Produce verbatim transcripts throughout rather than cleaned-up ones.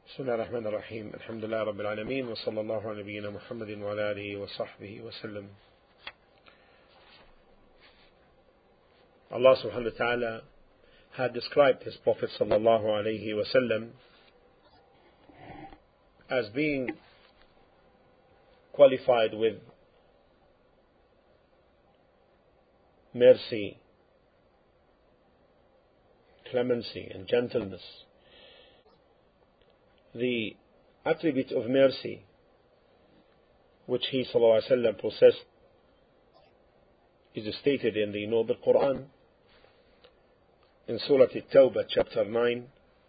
بسم الله الرحمن الرحيم. الحمد لله رب العالمين، وصلى الله على نبينا محمد وعلى آله وصحبه وسلم. Allah subhanahu wa ta'ala had described his Prophet sallallahu alayhi wa sallam as being qualified with mercy, clemency and gentleness. The attribute of mercy which he sallallahu alayhi wa sallam possessed is stated in the Noble Quran in Surah At-Tawbah chapter nine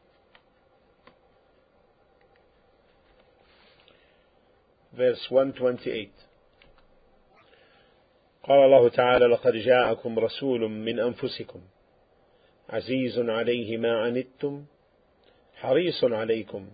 verse one twenty-eight. قال الله تعالى: لقد جاءكم رسول من أنفسكم عزيز عليه ما عنتم حريص عليكم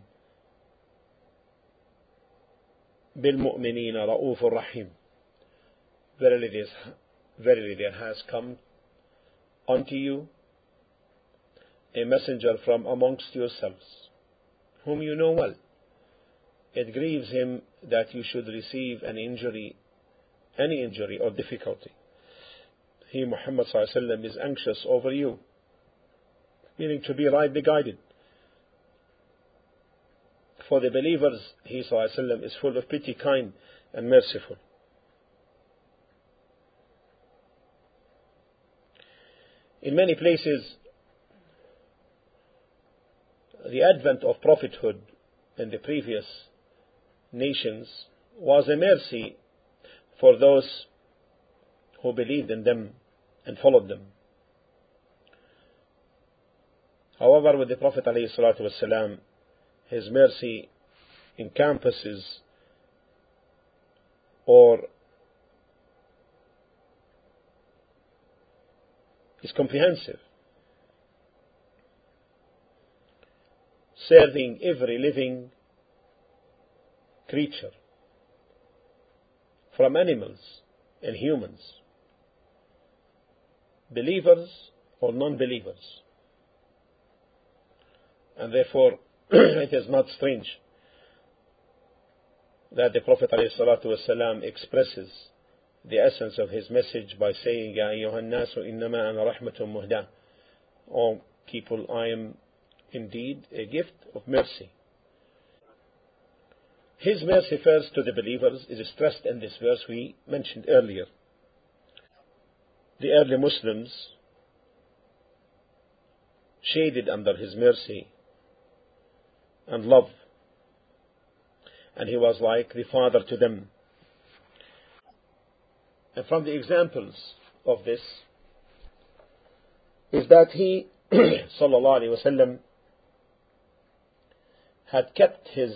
بالمؤمنين رؤوف رحيم. Verily, verily there has come unto you a messenger from amongst yourselves, whom you know well. It grieves him that you should receive an injury, any injury or difficulty. He, Muhammad sallallahu alaihi wasallam, is anxious over you, meaning to be rightly guided. For the believers, he sallallahu alaihi wasallam is full of pity, kind and merciful. In many places, the advent of prophethood in the previous nations was a mercy for those who believed in them and followed them. However, with the Prophet ﷺ, his mercy encompasses or is comprehensive, serving every living creature, from animals and humans, believers or non-believers. And therefore it is not strange that the Prophet ﷺ expresses the essence of his message by saying, يَا أَيُّهَا النَّاسُ إِنَّمَا أَنَا رَحْمَةٌ مُهْدَاةٌ. O people, I am indeed a gift of mercy. His mercy first to the believers is stressed in this verse we mentioned earlier. The early Muslims shaded under his mercy and love, and he was like the father to them. And from the examples of this is that he sallallahu alaihi wasallam had kept his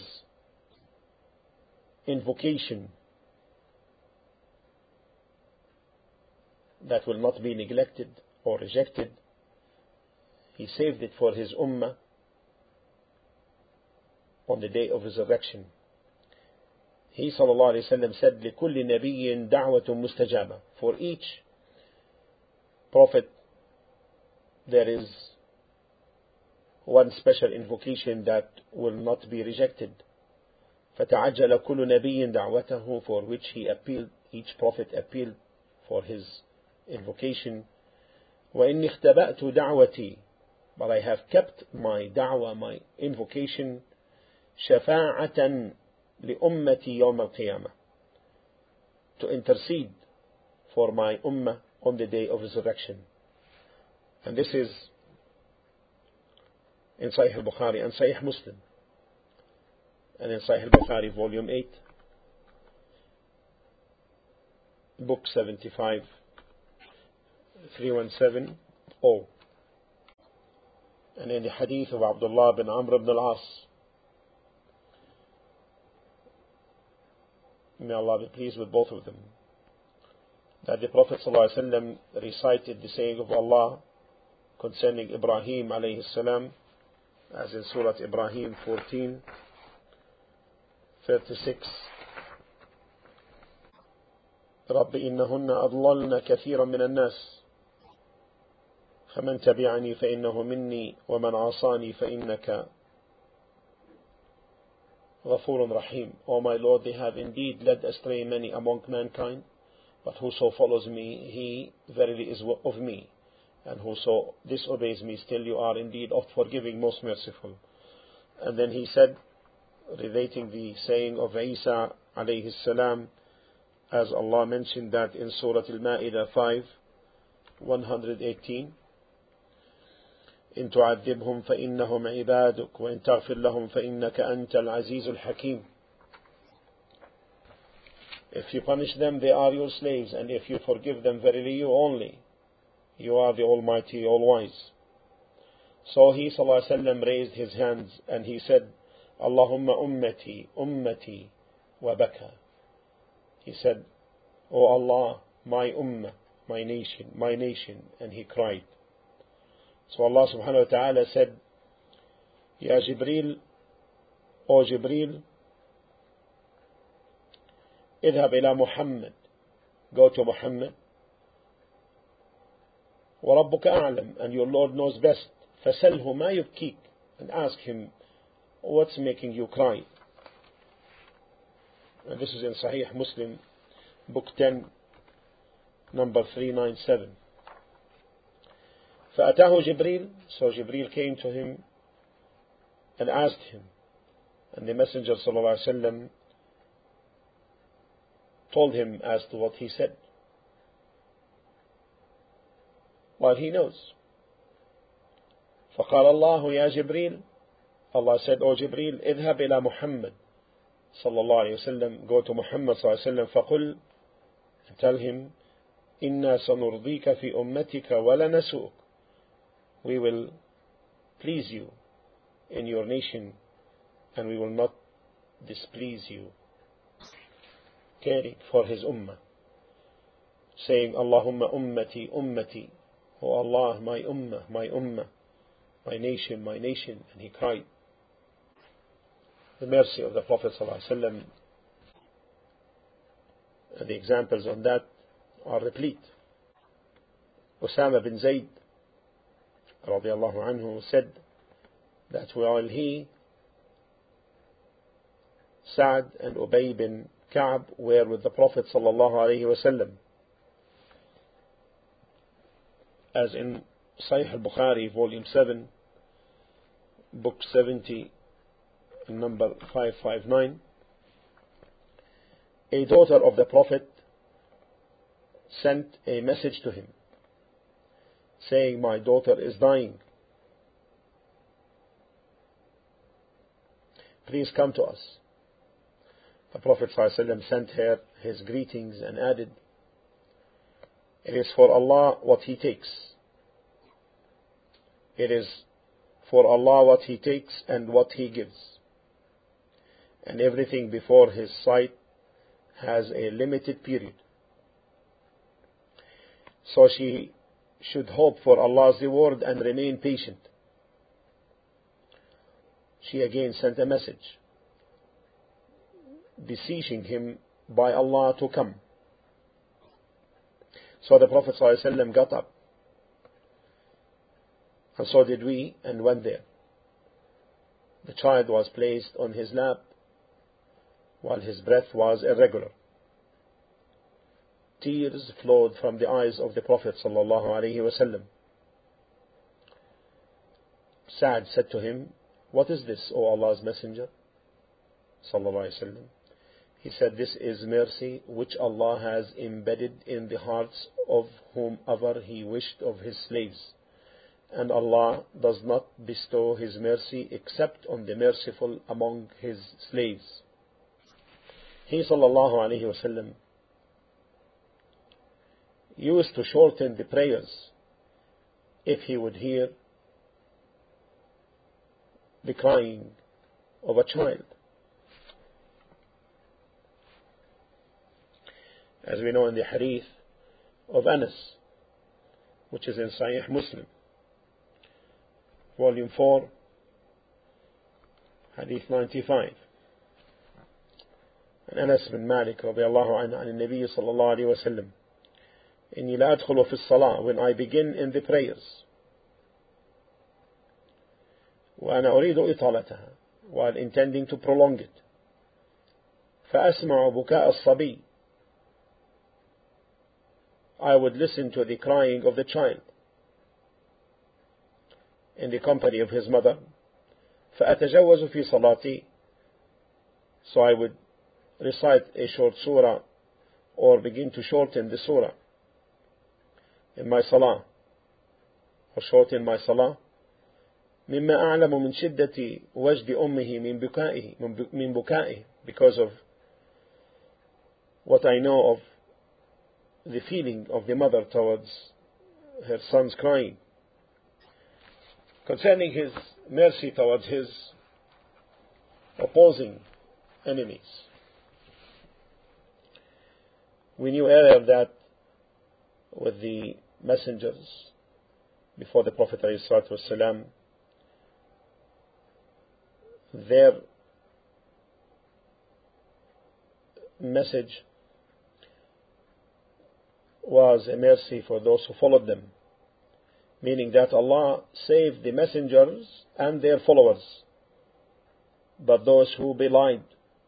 invocation that will not be neglected or rejected. He saved it for his ummah on the day of resurrection. He sallallahu alaihi wasallam said, لِكُلِّ نَبِيٍّ دَعْوَةٌ مُسْتَجَابَةٌ. For each prophet there is one special invocation that will not be rejected. فَتَعَجَّلَ كُلُّ نَبِيٍّ دَعْوَتَهُ. For which he appealed, each prophet appealed for his invocation. وَإِنِّي اخْتَبَأْتُ دَعْوَتِي. But I have kept my da'wah, my invocation, شَفَاعَةً لِأُمَّتِي يَوْمَ الْقِيَامَةِ, to intercede for my ummah on the day of resurrection. And this is in Sahih al-Bukhari and Sahih Muslim, and in Sahih al-Bukhari volume eight, book seventy-five, three seventeen, and in the hadith of Abdullah bin Amr ibn al-As, may Allah be pleased with both of them, that the Prophet ﷺ recited the saying of Allah concerning Ibrahim alayhi salam, as in Surah Ibrahim fourteen thirty-six. رب إنهن أضللن كثيرا من الناس فمن تبعني فإنه مني ومن عصاني فإنك غفور رحيم. O my Lord, they have indeed led astray many among mankind, but whoso follows me, he verily is of me, and whoso disobeys me, still you are indeed oft forgiving, most merciful. And then he said, relating the saying of Isa alayhi salam, as Allah mentioned that in Surah Al-Ma'idah five, one hundred eighteen, إن تعذبهم فإنهم عبادك وإن تغفر لهم فإنك أنت العزيز الحكيم. If you punish them, they are your slaves, and if you forgive them, verily you only, you are the Almighty, All-Wise. So he sallallahu alaihi wasallam raised his hands and he said, Allahumma ummati, ummati, wa baka. He said, O Allah, my ummah, my nation, my nation, and he cried. So Allah subhanahu wa ta'ala said, Ya Jibreel, O Jibreel, اذهب إلى محمد, go to Muhammad, وربك أعلم, and your Lord knows best, فسله ما يبكيك, and ask him, what's making you cry? And this is in Sahih Muslim, book ten, number three ninety-seven. فأتاه جبريل, so Jibreel came to him and asked him, and the Messenger sallallahu alaihi wasallam told him as to what he said, while he knows. فقال الله يا جبريل, Allah said, O Jibreel, اذهب إلى محمد صلى الله عليه وسلم, go to Muhammad صلى الله عليه وسلم, فقل, tell him, إنا سنرضيك في أمتك ولا نسوءك, we will please you in your nation and we will not displease you. Caring for his ummah, saying, Allahumma ummati, ummati, O Allah, my ummah, my ummah, my nation, my nation, and he cried. The mercy of the Prophet ﷺ, and the examples on that are replete. Usama bin Zayd radiallahu anhu said that while he, Sa'd and Ubay bin Ka'b were with the Prophet sallallahu alaihi wasallam, as in Sahih al-Bukhari, volume seven, book seventy, number five fifty-nine, a daughter of the Prophet sent a message to him, saying, my daughter is dying, please come to us. The Prophet ﷺ sent her his greetings and added, it is for Allah what he takes. It is for Allah what he takes and what he gives. And everything before his sight has a limited period. So she should hope for Allah's reward and remain patient. She again sent a message, beseeching him by Allah to come. So the Prophet ﷺ got up, and so did we, and went there. The child was placed on his lap, while his breath was irregular. Tears flowed from the eyes of the Prophet ﷺ. Sa'd said to him, what is this, O Allah's Messenger sallallahu alaihi wasallam? He said, this is mercy which Allah has embedded in the hearts of whomever He wished of His slaves, and Allah does not bestow His mercy except on the merciful among His slaves. He sallallahu alaihi wasallam used to shorten the prayers if he would hear the crying of a child. As we know in the hadith of Anas, which is in Sahih Muslim, volume four, hadith ninety-five. And Anas bin Malik radiallahu anhu عن النبي صلى الله عليه وسلم, إني لا أدخل في الصلاة, when I begin in the prayers, وأنا أريد إطالتها, while intending to prolong it, فأسمع بكاء الصبي. I would listen to the crying of the child in the company of his mother. فأتجوز في صلاتي. So I would recite a short surah or begin to shorten the surah in my salah, or shorten my salah. مما أعلم من شدة وجد أمه من بكائه من بكائه because of what I know of the feeling of the mother towards her son's crying, concerning his mercy towards his opposing enemies. We knew earlier that with the messengers before the Prophet ﷺ, their message was a mercy for those who followed them, meaning that Allah saved the messengers and their followers, but those who belied,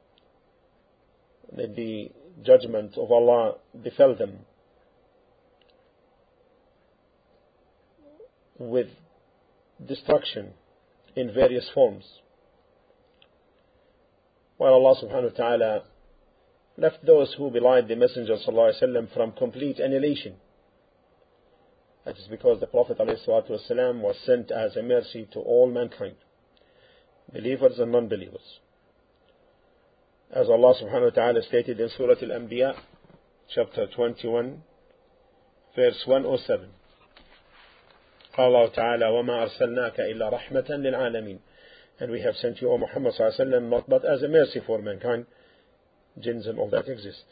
the judgment of Allah befell them with destruction in various forms, while Allah subhanahu wa ta'ala left those who belied the Messenger sallallahu alaihi wasallam from complete annihilation. That is because the Prophet ﷺ was sent as a mercy to all mankind, believers and non-believers. As Allah subhanahu wa ta'ala stated in Surah Al-Anbiya, chapter twenty-one, verse one oh seven. قال الله تعالى وما أرسلناك إلا رحمة للعالمين. And we have sent you, O Muhammad sallallahu alaihi wasallam, not but as a mercy for mankind, jinns and all that exist.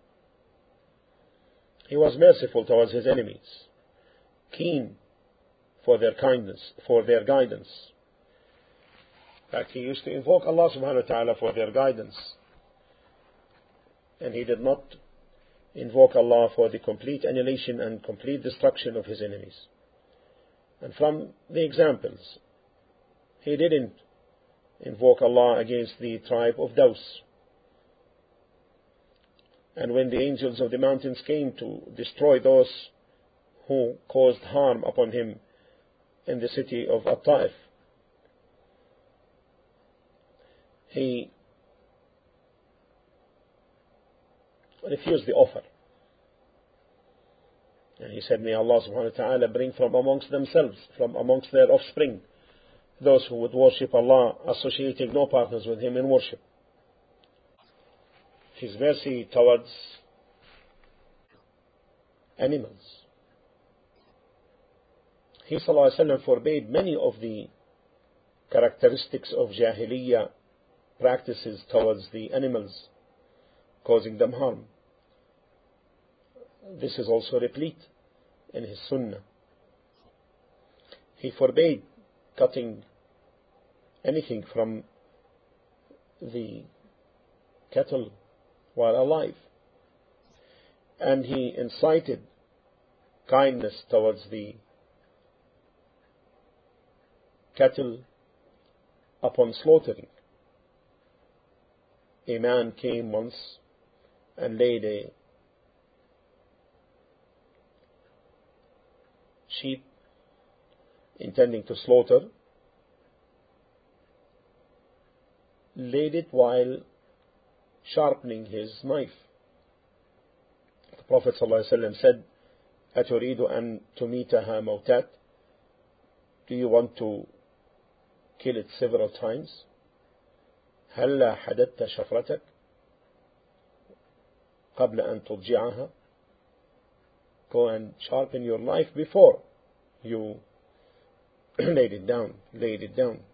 He was merciful towards his enemies, keen for their kindness, for their guidance. In fact, he used to invoke Allah subhanahu wa ta'ala for their guidance, and he did not invoke Allah for the complete annihilation and complete destruction of his enemies. And from the examples, he didn't invoke Allah against the tribe of Daws. And when the angels of the mountains came to destroy those who caused harm upon him in the city of At-Ta'if, he refused the offer. And he said, may Allah subhanahu wa ta'ala bring from amongst themselves, from amongst their offspring, those who would worship Allah, associating no partners with Him in worship. His mercy towards animals. He sallallahu alaihi wasallam forbade many of the characteristics of Jahiliyyah practices towards the animals, causing them harm. This is also replete in his Sunnah. He forbade cutting anything from the cattle while alive, and he incited kindness towards the cattle upon slaughtering. A man came once and laid a sheep intending to slaughter, laid it while sharpening his knife. The Prophet ﷺ said, أتريد أن تميتها موتات? Do you want to kill it several times? هلا حددت شفرتك قبل أن تضجعها? Go and sharpen your knife before you laid it down, laid it down.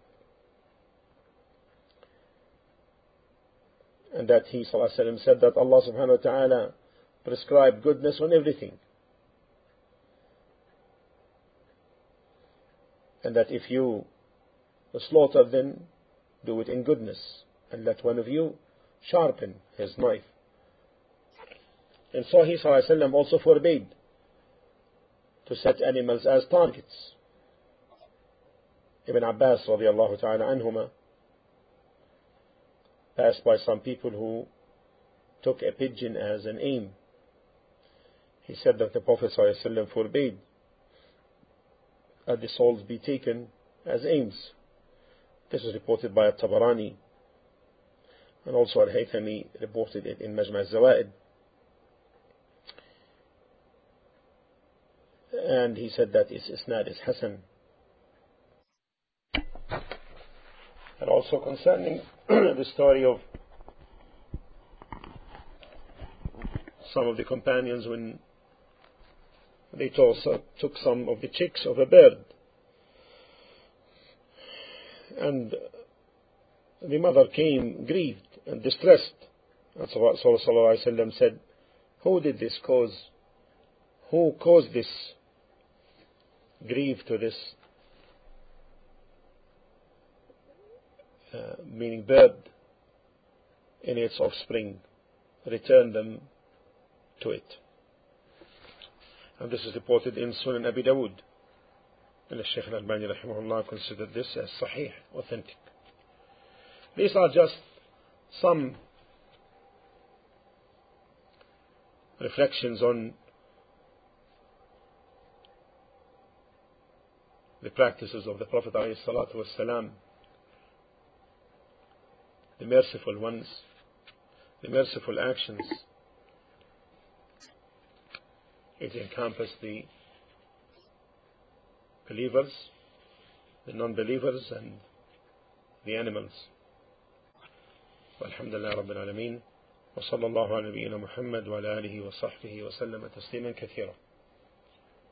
And that he sallallahu alaihi wasallam said that Allah subhanahu wa ta'ala prescribed goodness on everything. And that if you slaughter, then do it in goodness, and let one of you sharpen his knife. And so he sallallahu alaihi wasallam also forbade to set animals as targets. Ibn Abbas radiallahu ta'ala anhuma passed by some people who took a pigeon as an aim. He said that the Prophet ﷺ forbade that the souls be taken as aims. This is reported by At-Tabarani, and also Al-Haythami reported it in Majma' al-Zawaid. And he said that its isnad is Hasan. And also concerning the story of some of the companions when they took some of the chicks of a bird, and the mother came grieved and distressed, and Sallallahu said, who did this cause? Who caused this grief to this uh, meaning bird in its offspring? Return them to it. And this is reported in Sunan Abi Dawud, and Shaykh Al-Albani rahimahullah considered this as sahih, authentic. These are just some reflections on the practices of the Prophet ﷺ, the merciful ones, the merciful actions. It encompasses the believers, the non-believers, and the animals. Walhamdulillah Rabbil Alameen. Wa sallallahu ala nabiyyina Muhammad wa ala alihi wa sahbihi wa sallama tasliman kathira.